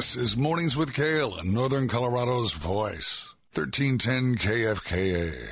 This is Mornings with Gale on Northern Colorado's Voice, 1310 KFKA.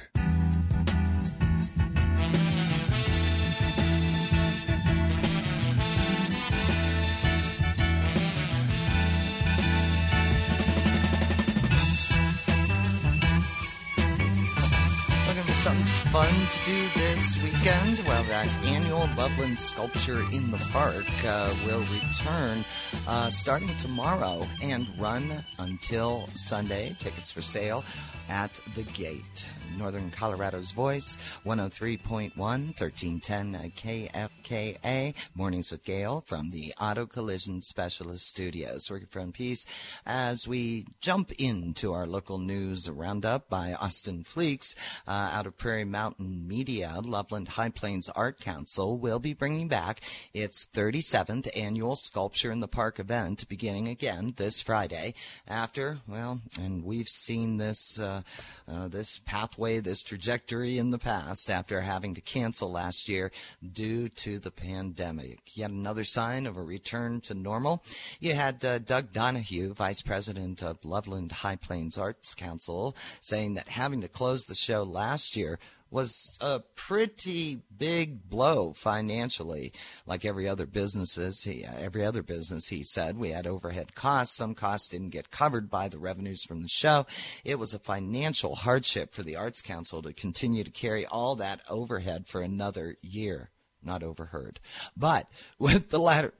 Something fun to do this weekend. Well, that annual Loveland Sculpture in the Park will return starting tomorrow and run until Sunday. Tickets for sale at the gate. Northern Colorado's Voice, 103.1, 1310 KFKA. Mornings with Gale from the Auto Collision Specialist Studios. Working from Peace as we jump into our local news roundup by Austin Fleeks out of Prairie Mountain Media. Loveland High Plains Art Council will be bringing back its 37th annual Sculpture in the Park event beginning again this Friday after, well, and we've seen this this pathway, this trajectory in the past after having to cancel last year due to the pandemic. Yet another sign of a return to normal. You had Doug Donahue, Vice President of Loveland High Plains Arts Council, saying that having to close the show last year was a pretty big blow financially. Like every other business, he said, we had overhead costs. Some costs didn't get covered by the revenues from the show. It was a financial hardship for the Arts Council to continue to carry all that overhead for another year. Not overheard. But with the latter,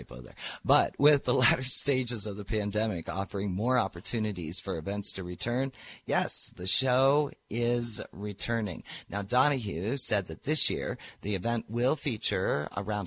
but with the latter stages of the pandemic offering more opportunities for events to return, yes, the show is returning. Now, Donahue said that this year the event will feature around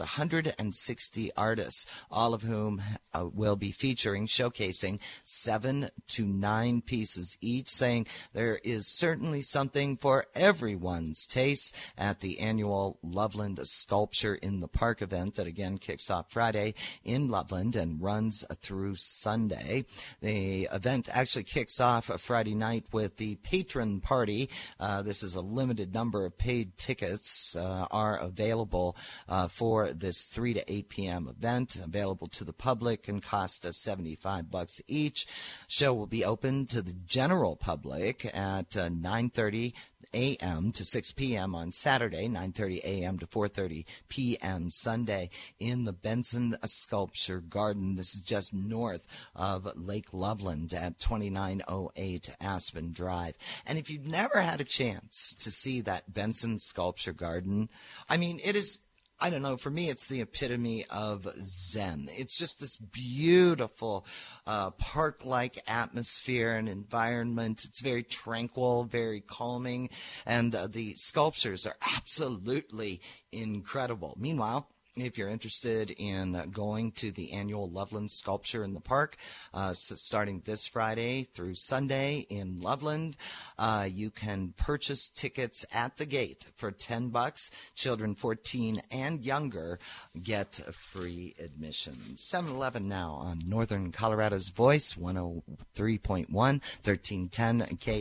160 artists, all of whom will be showcasing 7 to 9 pieces each, saying there is certainly something for everyone's taste at the annual Loveland Sculpture in the Park event that again kicks off Friday in Loveland and runs through Sunday. The event actually kicks off Friday night with the patron party. This is a limited number of paid tickets are available for this 3 to 8 p.m. event, available to the public and cost us $75 each. Show will be open to the general public at 9:30 a.m. to 6 p.m. on Saturday, 9:30 a.m. to 4:30 p.m. Sunday in the Benson Sculpture Garden. This is just north of Lake Loveland at 2908 Aspen Drive. And if you've never had a chance to see that Benson Sculpture Garden, I mean, it is, I don't know, for me, it's the epitome of Zen. It's just this beautiful park-like atmosphere and environment. It's very tranquil, very calming, and the sculptures are absolutely incredible. Meanwhile, if you're interested in going to the annual Loveland Sculpture in the Park, starting this Friday through Sunday in Loveland, you can purchase tickets at the gate for $10. Children 14 and younger get free admission. 7-Eleven now on Northern Colorado's Voice, 103.1, 1310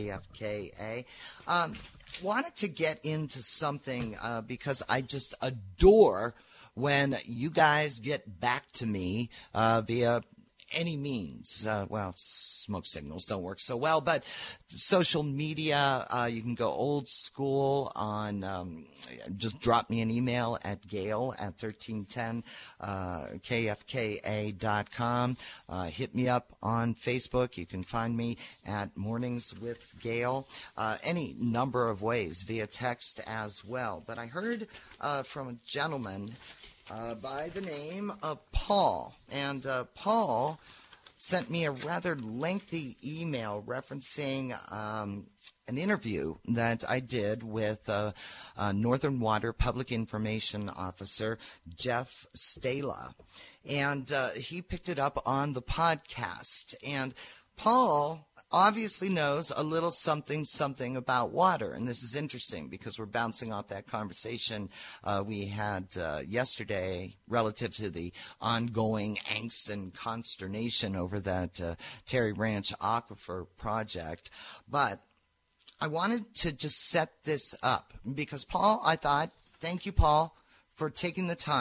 KFKA. Wanted to get into something because I just adore when you guys get back to me via any means. Well, smoke signals don't work so well, but social media, you can go old school on, just drop me an email at Gale at 1310 KFKA.com. Hit me up on Facebook. You can find me at Mornings with Gale. Any number of ways, via text as well. But I heard from a gentleman by the name of Paul. And Paul sent me a rather lengthy email referencing an interview that I did with Northern Water Public Information Officer Jeff Stala. And he picked it up on the podcast. And Paul obviously knows a little something about water. And this is interesting because we're bouncing off that conversation we had yesterday relative to the ongoing angst and consternation over that Terry Ranch Aquifer project. But I wanted to just set this up because Paul, I thought, thank you, Paul, for taking the time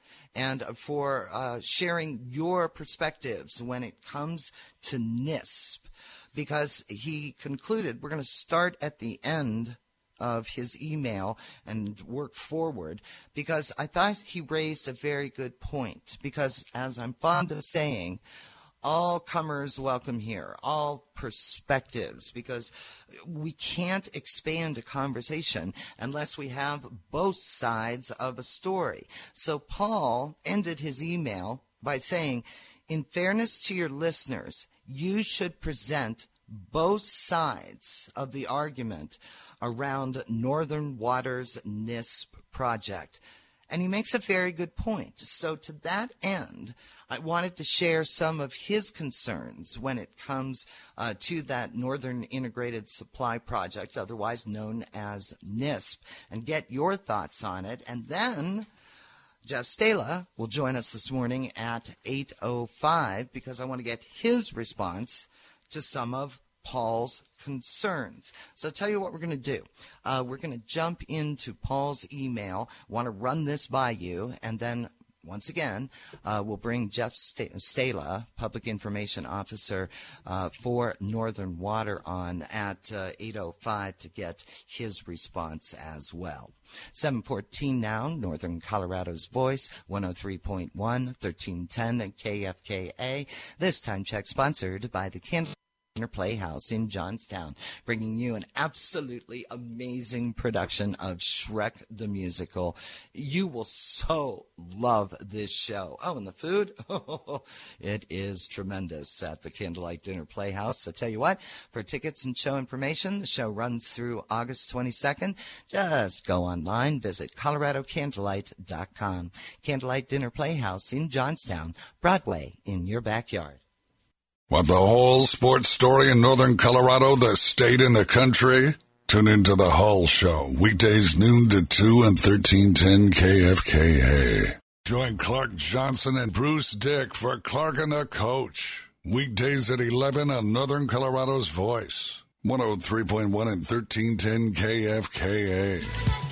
and for sharing your perspectives when it comes to NISP, because he concluded, we're going to start at the end of his email and work forward, because I thought he raised a very good point, because as I'm fond of saying, all comers welcome here, all perspectives, because we can't expand a conversation unless we have both sides of a story. So Paul ended his email by saying, in fairness to your listeners, you should present both sides of the argument around Northern Water's NISP project. And he makes a very good point. So to that end, I wanted to share some of his concerns when it comes to that Northern Integrated Supply Project, otherwise known as NISP, and get your thoughts on it. And then Jeff Stala will join us this morning at 8:05, because I want to get his response to some of Paul's concerns. So I'll tell you what we're going to do. We're going to jump into Paul's email, want to run this by you, and then once again, we'll bring Jeff Stala, Public Information Officer for Northern Water, on at 8:05 to get his response as well. 7:14 now, Northern Colorado's Voice, 103.1, 1310 KFKA. This time check sponsored by the Candlelight Dinner Playhouse in Johnstown, bringing you an absolutely amazing production of Shrek the Musical. You will so love this show. Oh, and the food? It is tremendous at the Candlelight Dinner Playhouse. So tell you what, for tickets and show information, the show runs through August 22nd. Just go online, visit ColoradoCandlelight.com. Candlelight Dinner Playhouse in Johnstown, Broadway in your backyard. Want the whole sports story in Northern Colorado, the state and the country? Tune into the Hull Show, weekdays noon to 2 and 1310 KFKA. Join Clark Johnson and Bruce Dick for Clark and the Coach, weekdays at 11 on Northern Colorado's Voice, 103.1 and 1310 KFKA.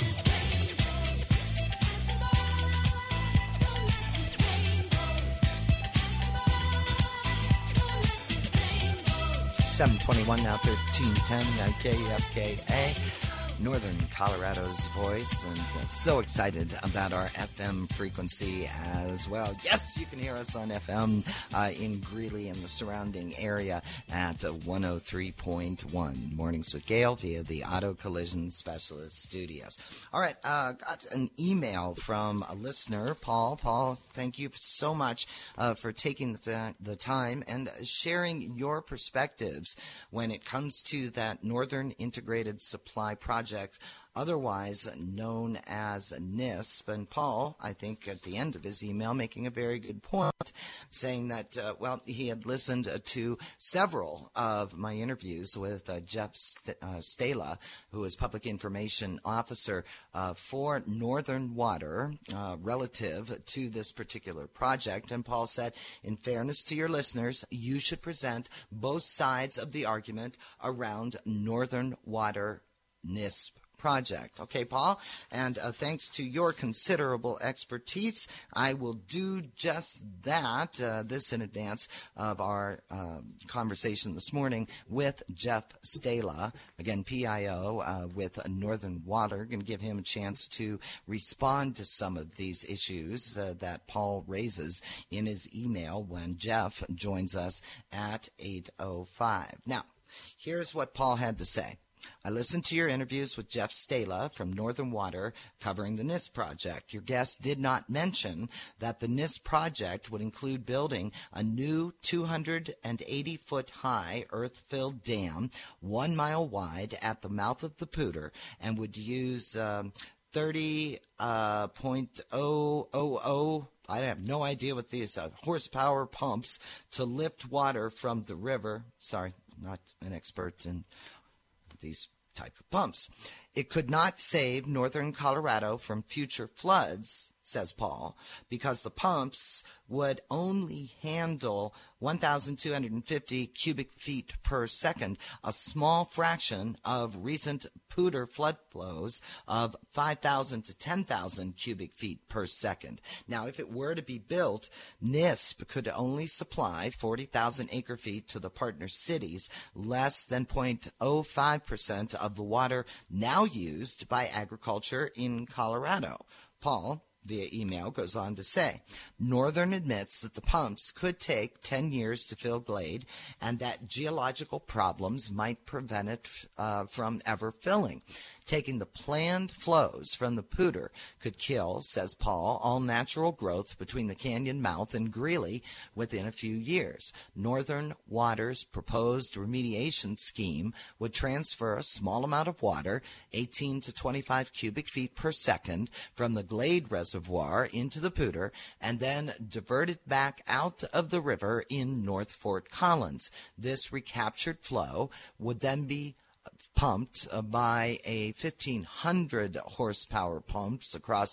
7:21 now, 1310 KFKA, Northern Colorado's Voice, and so excited about our FM frequency as well. Yes, you can hear us on FM in Greeley and the surrounding area at 103.1. Mornings with Gail via the Auto Collision Specialist Studios. All right, got an email from a listener, Paul. Paul, thank you so much for taking the time and sharing your perspectives when it comes to that Northern Integrated Supply Project, otherwise known as NISP. And Paul, I think at the end of his email, making a very good point, saying that, he had listened to several of my interviews with Jeff Stala, who is Public Information Officer for Northern Water, relative to this particular project. And Paul said, in fairness to your listeners, you should present both sides of the argument around Northern Water NISP project. Okay, Paul, and thanks to your considerable expertise, I will do just that, this in advance of our conversation this morning with Jeff Stala, again, PIO with Northern Water. Going to give him a chance to respond to some of these issues that Paul raises in his email when Jeff joins us at 8:05. Now, here's what Paul had to say. I listened to your interviews with Jeff Stala from Northern Water covering the NISP project. Your guest did not mention that the NISP project would include building a new 280-foot-high earth-filled dam 1 mile wide at the mouth of the Poudre, and would use 30.000 I have no idea what these horsepower pumps to lift water from the river. Sorry, not an expert in these type of pumps. It could not save Northern Colorado from future floods, says Paul, because the pumps would only handle 1,250 cubic feet per second, a small fraction of recent Poudre flood flows of 5,000 to 10,000 cubic feet per second. Now, if it were to be built, NISP could only supply 40,000 acre-feet to the partner cities, less than 0.05% of the water now used by agriculture in Colorado. Paul, via email, goes on to say, Northern admits that the pumps could take 10 years to fill Glade and that geological problems might prevent it from ever filling. Taking the planned flows from the Poudre could kill, says Paul, all natural growth between the canyon mouth and Greeley within a few years. Northern Water's proposed remediation scheme would transfer a small amount of water, 18 to 25 cubic feet per second, from the Glade Reservoir into the Poudre and then divert it back out of the river in North Fort Collins. This recaptured flow would then be pumped by a 1,500 horsepower pumps across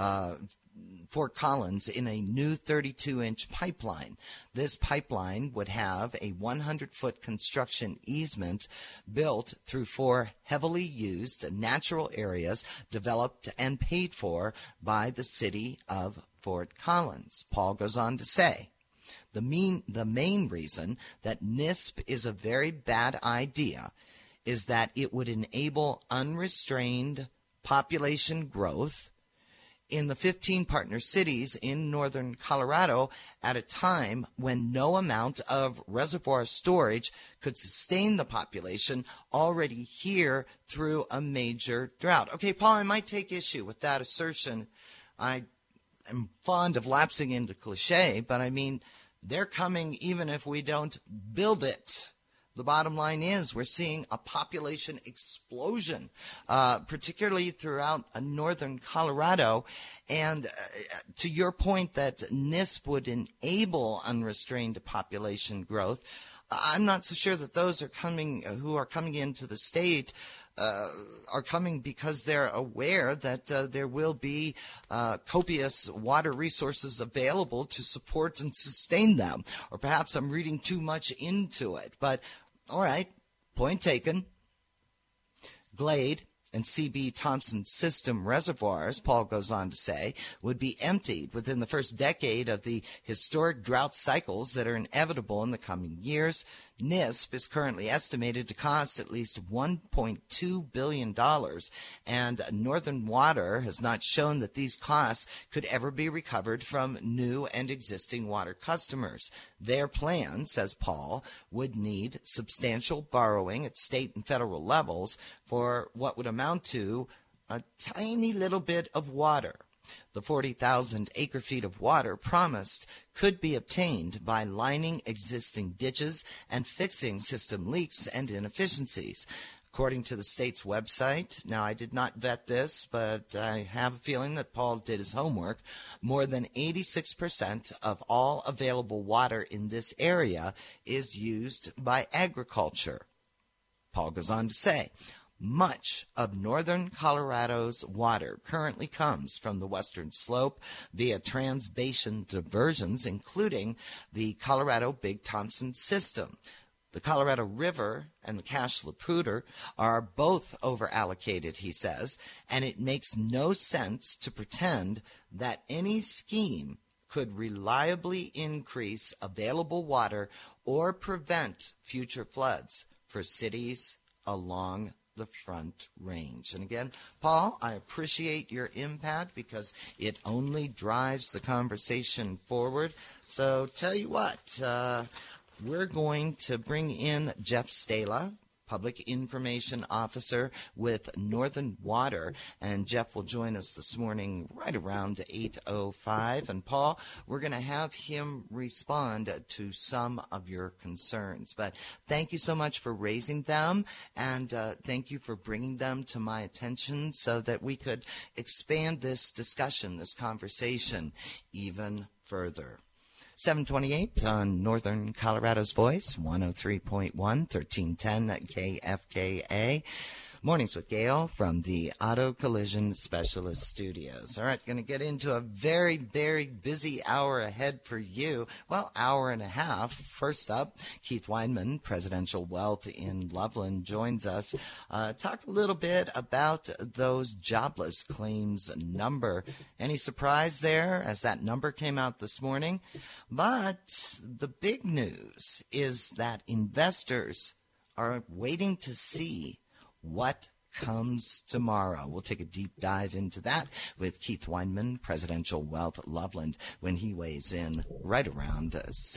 Fort Collins in a new 32-inch pipeline. This pipeline would have a 100-foot construction easement built through 4 heavily used natural areas developed and paid for by the city of Fort Collins. Paul goes on to say, the main reason that NISP is a very bad idea is that it would enable unrestrained population growth in the 15 partner cities in northern Colorado at a time when no amount of reservoir storage could sustain the population already here through a major drought. Okay, Paul, I might take issue with that assertion. I am fond of lapsing into cliche, but I mean, they're coming even if we don't build it. The bottom line is we're seeing a population explosion, particularly throughout northern Colorado. And to your point that NISP would enable unrestrained population growth, I'm not so sure that those are who are coming into the state are coming because they're aware that there will be copious water resources available to support and sustain them. Or perhaps I'm reading too much into it. But all right, point taken. Glade and C.B. Thompson system reservoirs, Paul goes on to say, would be emptied within the first decade of the historic drought cycles that are inevitable in the coming years. NISP is currently estimated to cost at least $1.2 billion, and Northern Water has not shown that these costs could ever be recovered from new and existing water customers. Their plan, says Paul, would need substantial borrowing at state and federal levels for what would amount to a tiny little bit of water. The 40,000 acre-feet of water promised could be obtained by lining existing ditches and fixing system leaks and inefficiencies. According to the state's website, now I did not vet this, but I have a feeling that Paul did his homework, more than 86% of all available water in this area is used by agriculture. Paul goes on to say, much of northern Colorado's water currently comes from the western slope via trans-basin diversions, including the Colorado Big Thompson system. The Colorado River and the Cache La Poudre are both over-allocated, he says, and it makes no sense to pretend that any scheme could reliably increase available water or prevent future floods for cities along the Front Range. And again, Paul, I appreciate your impact because it only drives the conversation forward. So tell you what, we're going to bring in Jeff Stala, Public Information Officer with Northern Water, and Jeff will join us this morning right around 8:05. And Paul, we're going to have him respond to some of your concerns. But thank you so much for raising them, and thank you for bringing them to my attention so that we could expand this discussion, this conversation, even further. 728 on Northern Colorado's Voice, 103.1, 1310 at KFKA. Mornings with Gail from the Auto Collision Specialist Studios. All right, going to get into a very, very busy hour ahead for you. Well, hour and a half. First up, Keith Weinman, Presidential Wealth in Loveland, joins us. Talk a little bit about those jobless claims number. Any surprise there as that number came out this morning? But the big news is that investors are waiting to see what comes tomorrow. We'll take a deep dive into that with Keith Weinman, Presidential Wealth Loveland, when he weighs in right around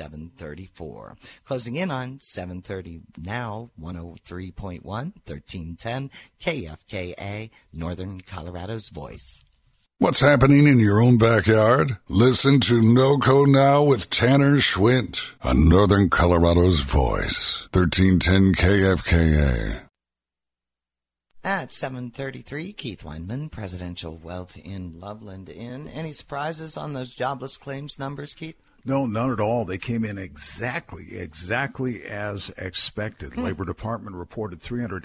7:34. Closing in on 7:30 now, 103.1, 1310 KFKA, Northern Colorado's voice. What's happening in your own backyard? Listen to NoCo Now with Tanner Schwint on Northern Colorado's voice, 1310 KFKA. At 7:33, Keith Weinman, Presidential Wealth in Loveland. Any surprises on those jobless claims numbers, Keith? No, none at all. They came in exactly as expected. Labor Department reported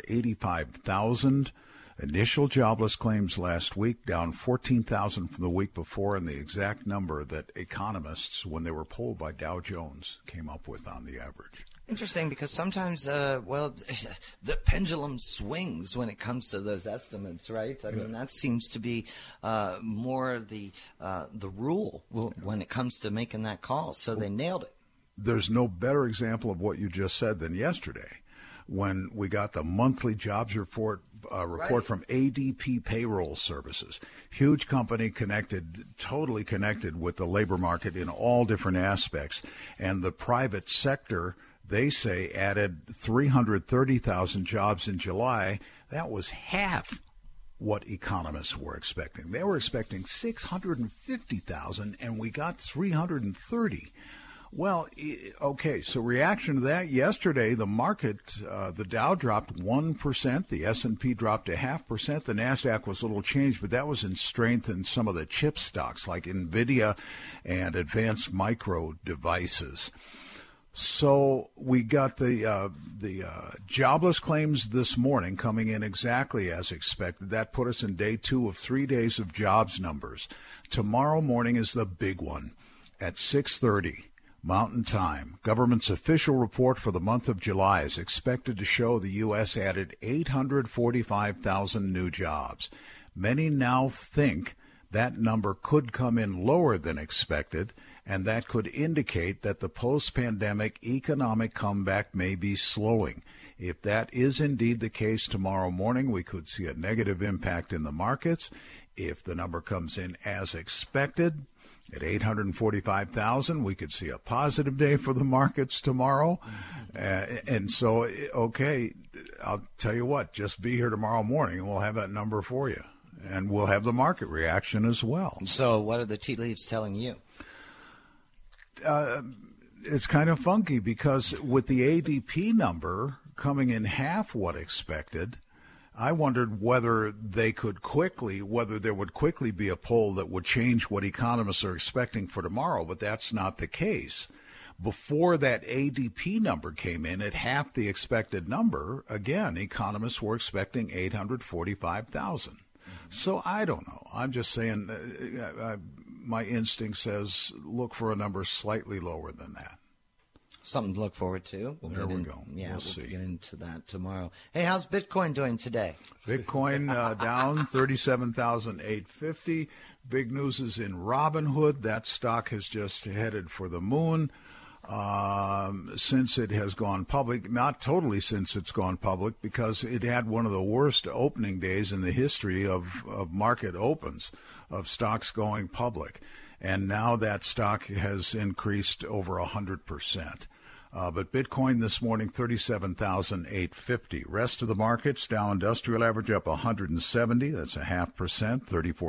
385,000 initial jobless claims last week, down 14,000 from the week before, and the exact number that economists, when they were polled by Dow Jones, came up with on the average. Interesting, because sometimes, the pendulum swings when it comes to those estimates, right? I mean, that seems to be more of the rule when it comes to making that call. So they nailed it. There's no better example of what you just said than yesterday, when we got the monthly jobs report Right. from ADP Payroll Services. Huge company totally connected with the labor market in all different aspects. And the private sector, they say, added 330,000 jobs in July. That was half what economists were expecting. They were expecting 650,000, and we got 330. Well, okay, so reaction to that, yesterday the market, the Dow dropped 1%, the S&P dropped 0.5%, the NASDAQ was a little changed, but that was in strength in some of the chip stocks like NVIDIA and Advanced Micro Devices. So we got the jobless claims this morning coming in exactly as expected. That put us in day 2 of 3 days of jobs numbers. Tomorrow morning is the big one at 6:30. Mountain Time. Government's official report for the month of July is expected to show the U.S. added 845,000 new jobs. Many now think that number could come in lower than expected, and that could indicate that the post-pandemic economic comeback may be slowing. If that is indeed the case tomorrow morning, we could see a negative impact in the markets. If the number comes in as expected, at 845,000, we could see a positive day for the markets tomorrow. And so, okay, I'll tell you what, just be here tomorrow morning and we'll have that number for you. And we'll have the market reaction as well. So what are the tea leaves telling you? It's kind of funky because with the ADP number coming in half what expected, I wondered whether there would quickly be a poll that would change what economists are expecting for tomorrow, but that's not the case. Before that ADP number came in at half the expected number, again, economists were expecting 845,000. So I don't know. I'm just saying my instinct says look for a number slightly lower than that. Something to look forward to. There we go. Yeah, we'll see. Get into that tomorrow. Hey, how's Bitcoin doing today? Bitcoin down 37,850. Big news is in Robinhood. That stock has just headed for the moon since it has gone public. Not totally since it's gone public, because it had one of the worst opening days in the history of market opens, of stocks going public. And now that stock has increased over 100%. But Bitcoin this morning, 37,850. Rest of the markets, Dow Industrial Average up 170. That's 0.5%,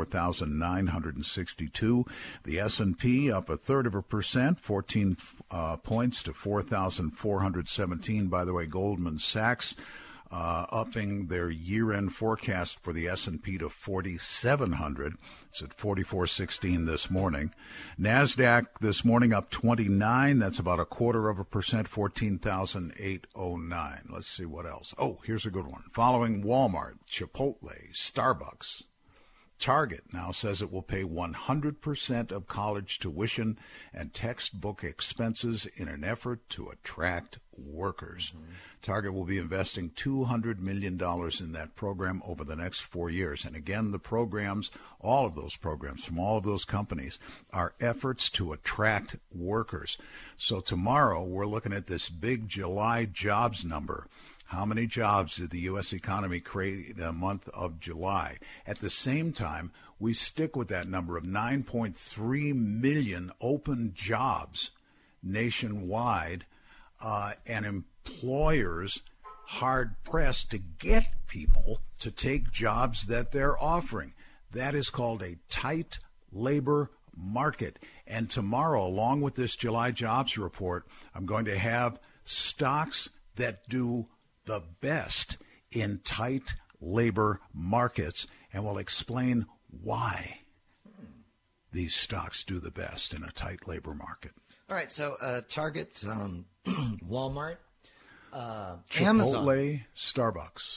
34,962. The S&P up 0.33%, 14 points to 4,417. By the way, Goldman Sachs upping their year-end forecast for the S&P to 4,700. It's at 4,416 this morning. NASDAQ this morning up 29. That's about 0.25%, 14,809. Let's see what else. Oh, here's a good one. Following Walmart, Chipotle, Starbucks, Target now says it will pay 100% of college tuition and textbook expenses in an effort to attract workers. Target will be investing $200 million in that program over the next 4 years. And again, the programs, all of those programs from all of those companies, are efforts to attract workers. So tomorrow we're looking at this big July jobs number. How many jobs did the U.S. economy create in the month of July? At the same time, we stick with that number of 9.3 million open jobs nationwide, and employers hard-pressed to get people to take jobs that they're offering. That is called a tight labor market. And tomorrow, along with this July jobs report, I'm going to have stocks that do the best in tight labor markets, and we'll explain why these stocks do the best in a tight labor market. All right, so Target, Walmart, Chipotle, Amazon. Starbucks.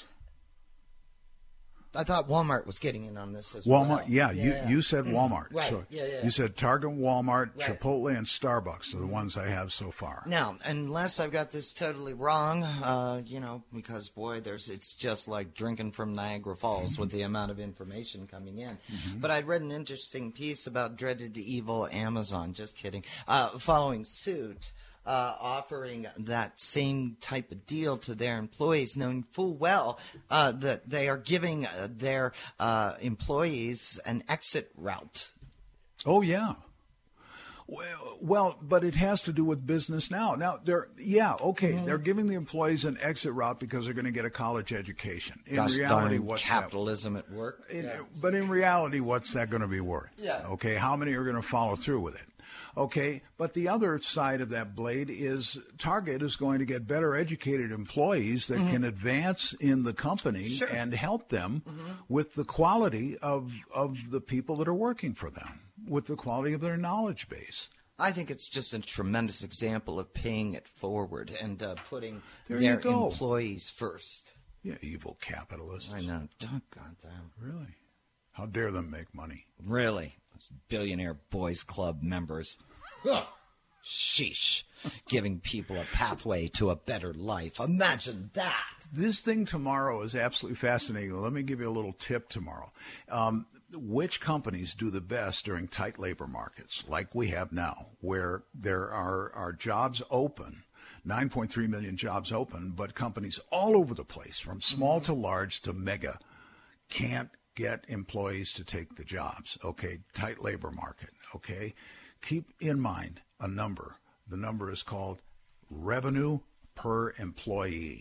I thought Walmart was getting in on this as Walmart, well. yeah. You said Walmart. Right, So yeah. You said Target, Walmart, Right. Chipotle, and Starbucks are the ones I have so far. Now, unless I've got this totally wrong, because, boy, it's just like drinking from Niagara Falls with the amount of information coming in. But I'd read an interesting piece about dreaded evil Amazon, just kidding, following suit, offering that same type of deal to their employees, knowing full well that they are giving their employees an exit route. Oh, yeah. Well, but it has to do with business now. Now, they're giving the employees an exit route because they're going to get a college education. In Gosh reality, darn what's capitalism at work? But in reality, what's that going to be worth? Yeah. Okay, how many are going to follow through with it? Okay, but the other side of that blade is Target is going to get better educated employees that can advance in the company and help them with the quality of the people that are working for them, with the quality of their knowledge base. I think it's just a tremendous example of paying it forward and putting There their you go. employees first. Yeah, evil capitalists. I know. Doggone them. Really? How dare them make money? Really? Those billionaire boys club members. Sheesh. Giving people a pathway to a better life. Imagine that. This thing tomorrow is absolutely fascinating. Let me give you a little tip tomorrow. Which companies do the best during tight labor markets like we have now, where there are jobs open, 9.3 million jobs open, but companies all over the place, from small to large to mega, can't get employees to take the jobs. Okay, tight labor market. Okay, keep in mind a number. The number is called revenue per employee.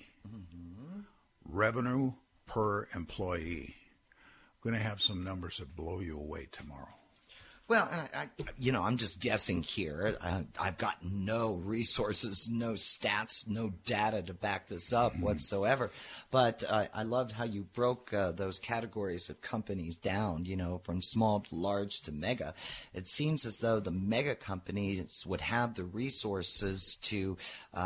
Revenue per employee. I'm going to have some numbers that blow you away tomorrow. Well, I'm just guessing here. I've got no resources, no stats, no data to back this up whatsoever. But I loved how you broke those categories of companies down, from small to large to mega. It seems as though the mega companies would have the resources to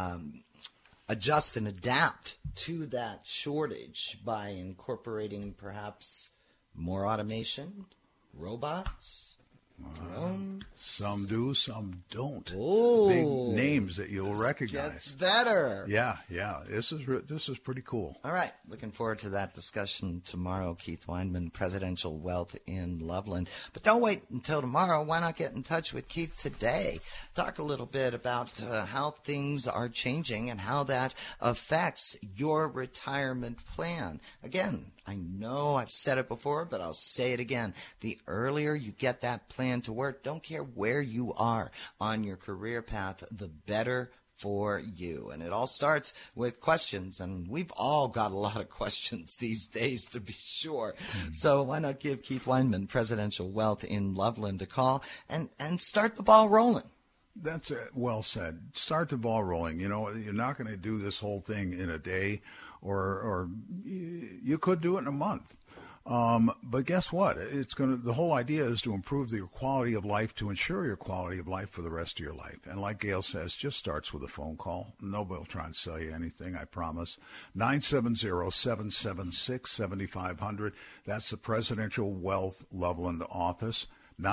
adjust and adapt to that shortage by incorporating perhaps more automation, robots, drones. Some do, some don't. Oh, big names that you'll gets recognize. better. Yeah. This is pretty cool. All right. Looking forward to that discussion tomorrow. Keith Weinman, Presidential Wealth in Loveland. But don't wait until tomorrow. Why not get in touch with Keith today? Talk a little bit about how things are changing and how that affects your retirement plan. Again, I know I've said it before, but I'll say it again. The earlier you get that plan to work, don't care where you are on your career path, the better for you. And it all starts with questions, and we've all got a lot of questions these days, to be sure. So why not give Keith Weinman, Presidential Wealth in Loveland, a call and start the ball rolling? That's well said. Start the ball rolling. You're not going to do this whole thing in a day, or you could do it in a month. But guess what? The whole idea is to improve your quality of life, to ensure your quality of life for the rest of your life. And like Gail says, just starts with a phone call. Nobody will try and sell you anything, I promise. 970-776-7500. That's the Presidential Wealth Loveland office.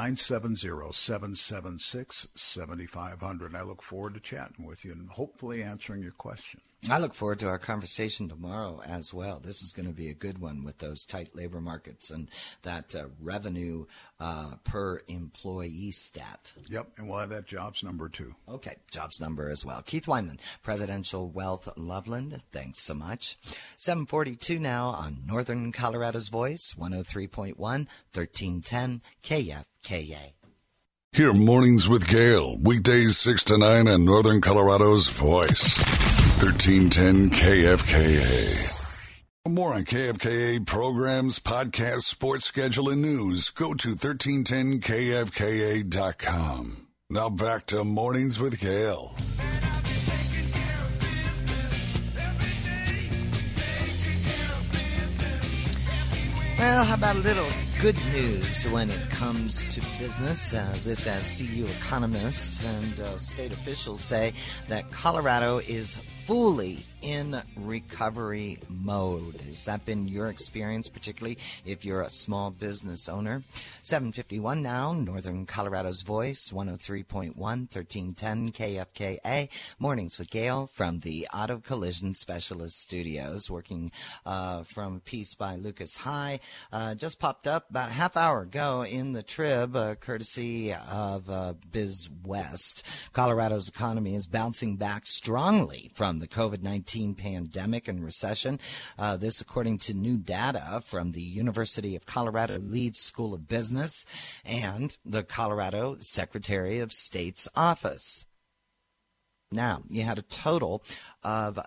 970-776-7500. I look forward to chatting with you and hopefully answering your question. I look forward to our conversation tomorrow as well. This is going to be a good one with those tight labor markets and that revenue per employee stat. Yep, and we'll have that jobs number too. Okay, jobs number as well. Keith Weinman, Presidential Wealth Loveland, thanks so much. 7:42 now on Northern Colorado's Voice, 103.1, 1310 KFKA. Hear Mornings with Gail, weekdays 6 to 9 on Northern Colorado's Voice, 1310 KFKA. For more on KFKA programs, podcasts, sports schedule, and news, go to 1310kfka.com. Now back to Mornings with Gail. Well, how about a little good news when it comes to business? This as CU economists and state officials say that Colorado is fully in recovery mode. Has that been your experience, particularly if you're a small business owner? 7:51 now, Northern Colorado's Voice, 103.1, 1310 KFKA. Mornings with Gail from the Auto Collision Specialist Studios, working from Peace by Lucas High. Just popped up about a half hour ago in the Trib, courtesy of Biz West. Colorado's economy is bouncing back strongly from the COVID-19 pandemic and recession. This according to new data from the University of Colorado Leeds School of Business and the Colorado Secretary of State's office. Now, you had a total of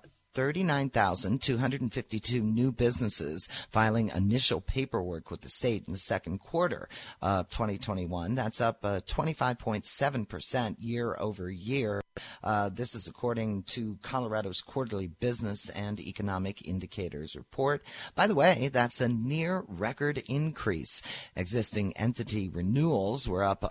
39,252 new businesses filing initial paperwork with the state in the second quarter of 2021. That's up 25.7% year over year. This is according to Colorado's quarterly business and economic indicators report. By the way, that's a near record increase. Existing entity renewals were up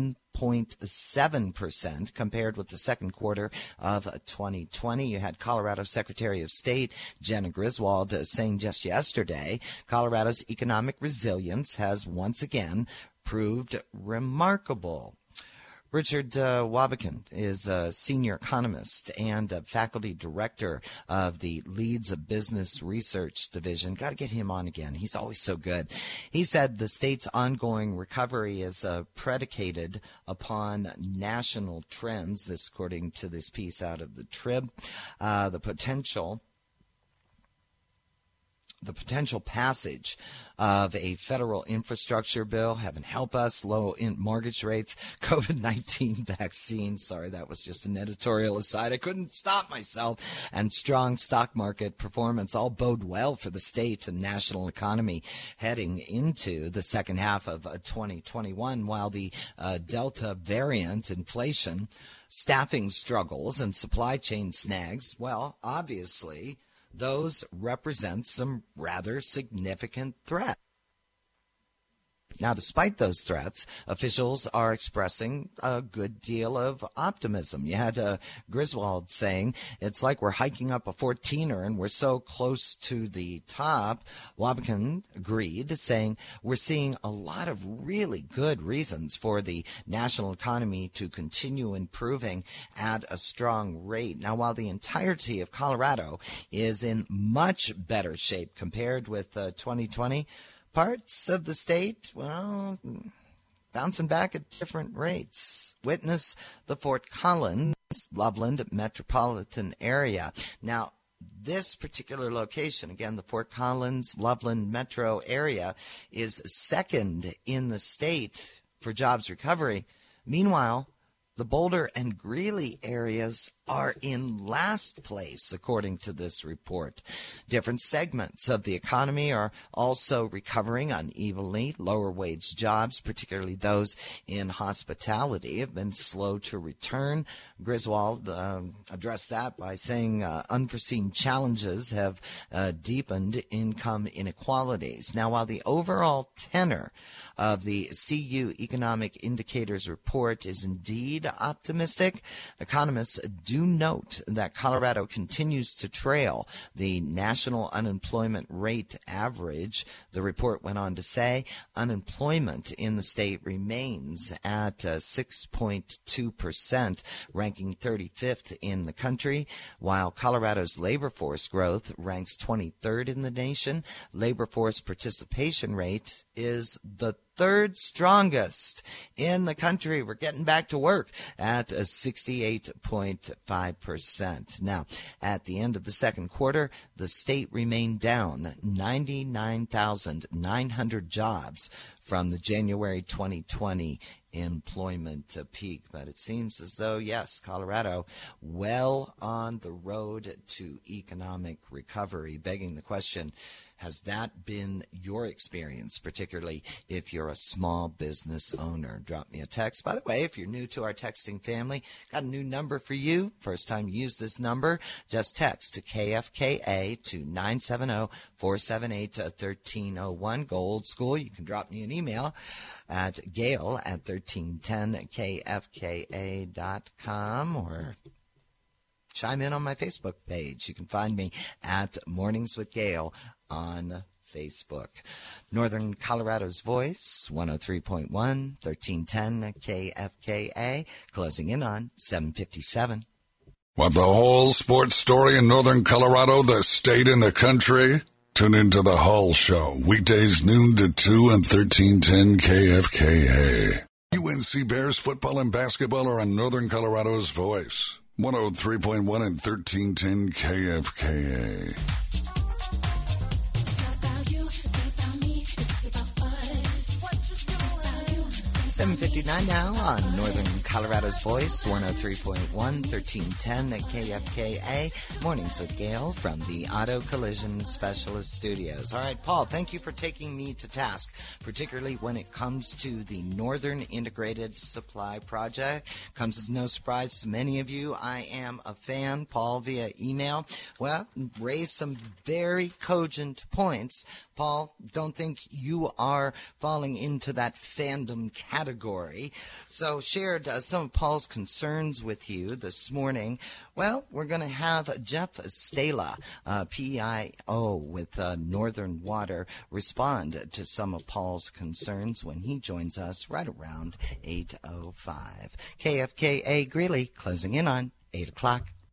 1.7% compared with the second quarter of 2020. You had Colorado Secretary of State Jena Griswold saying just yesterday, Colorado's economic resilience has once again proved remarkable. Richard Wabican is a senior economist and a faculty director of the Leeds Business Research Division. Got to get him on again. He's always so good. He said the state's ongoing recovery is predicated upon national trends. This, according to this piece out of the Trib, the potential passage of a federal infrastructure bill, heaven help us, low in mortgage rates, COVID-19 vaccines, sorry, that was just an editorial aside, I couldn't stop myself, and strong stock market performance all bode well for the state and national economy heading into the second half of 2021, while the Delta variant, inflation, staffing struggles, and supply chain snags, well, obviously, those represent some rather significant threats. Now, despite those threats, officials are expressing a good deal of optimism. You had Griswold saying, it's like we're hiking up a 14er and we're so close to the top. Wabican agreed, saying, we're seeing a lot of really good reasons for the national economy to continue improving at a strong rate. Now, while the entirety of Colorado is in much better shape compared with 2020, parts of the state, well, bouncing back at different rates. Witness the Fort Collins, Loveland metropolitan area. Now, this particular location, again, the Fort Collins, Loveland metro area, is second in the state for jobs recovery. Meanwhile, the Boulder and Greeley areas are in last place, according to this report. Different segments of the economy are also recovering unevenly. Lower wage jobs, particularly those in hospitality, have been slow to return. Griswold addressed that by saying unforeseen challenges have deepened income inequalities. Now, while the overall tenor of the CU Economic Indicators report is indeed optimistic, economists do note that Colorado continues to trail the national unemployment rate average. The report went on to say unemployment in the state remains at 6.2%, ranking 35th in the country, while Colorado's labor force growth ranks 23rd in the nation. Labor force participation rate is the third strongest in the country. We're getting back to work at 68.5%. Now, at the end of the second quarter, the state remained down 99,900 jobs from the January 2020 employment peak. But it seems as though, yes, Colorado well on the road to economic recovery, begging the question, has that been your experience, particularly if you're a small business owner? Drop me a text. By the way, if you're new to our texting family, got a new number for you. First time you use this number, just text to KFKA to 970-478-1301. Go old school. You can drop me an email at gail@1310kfka.com or chime in on my Facebook page. You can find me at Mornings with Gail on Facebook. Northern Colorado's Voice, 103.1, 1310 KFKA, closing in on 7:57. Want the whole sports story in Northern Colorado, the state and the country? Tune into the Hull Show, weekdays noon to 2 and 1310 KFKA. UNC Bears football and basketball are on Northern Colorado's Voice, 103.1 and 1310 KFKA. 7:59 now on Northern Colorado's Voice, 103.1, 1310 at KFKA. Mornings with Gail from the Auto Collision Specialist Studios. All right, Paul, thank you for taking me to task, particularly when it comes to the Northern Integrated Supply Project. Comes as no surprise to many of you. I am a fan. Paul, via email, raised some very cogent points. Paul, don't think you are falling into that fandom category. So shared some of Paul's concerns with you this morning. Well, we're going to have Jeff Stala, PIO with Northern Water, respond to some of Paul's concerns when he joins us right around 8:05. KFKA Greeley closing in on 8 o'clock.